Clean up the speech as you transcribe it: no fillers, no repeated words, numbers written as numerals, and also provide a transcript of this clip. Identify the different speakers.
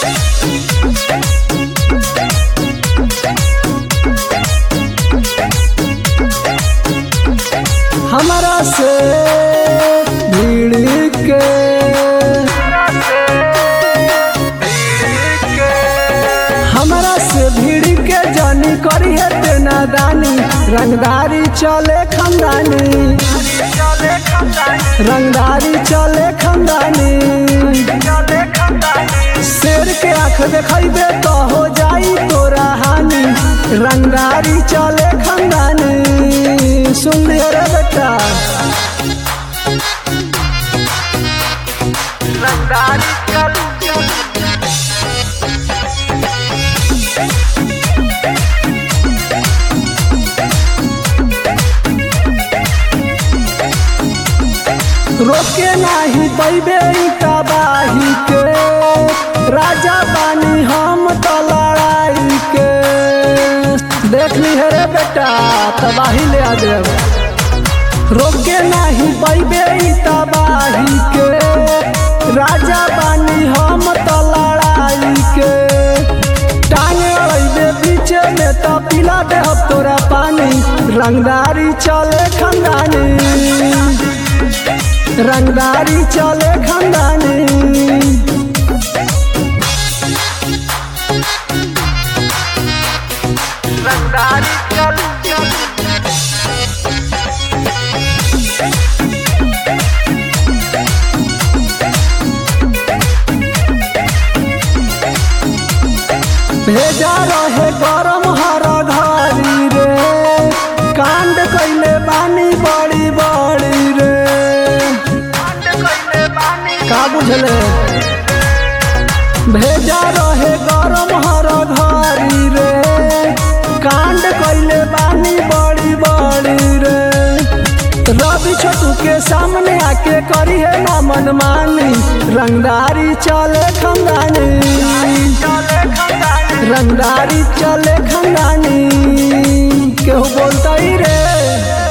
Speaker 1: हमरा से भीड़ के हमरा से भीड़ के जानी करी है तेना दानी रंगदारी चले खंदानी रंगदारी चले खंदानी शेर के आँख देखबे तो हो जाई तोरा हानि रंगदारी चले खंदानी सुन लिया रे बेटा रंगदारी रोके नाही पैबे तबाही के राजा बानी हम तो लड़ाई के देख ली है रे बेटा तबाही ले आ देव रोके नहीं पैबे तबाही के राजा बानी हम तो लड़ाई के टांगे अड़े पीछे में तो पिला दे तोरा पानी रंगदारी चले खंदानी रंगदारी चले खंदानी रंगदारी भेजा रहे गरम हरा घरी रे कांड कैले बानी बड़ी बड़ी रे का बुझले भेजा रहे गरम हरा घरी रे कांड कैले बानी बड़ी बड़ी रे रवि छोटू के सामने आके करी है ना मनमानी रंगदारी चले खंदानी रंगदारी चले खंदानी केहू बोलता ही रे।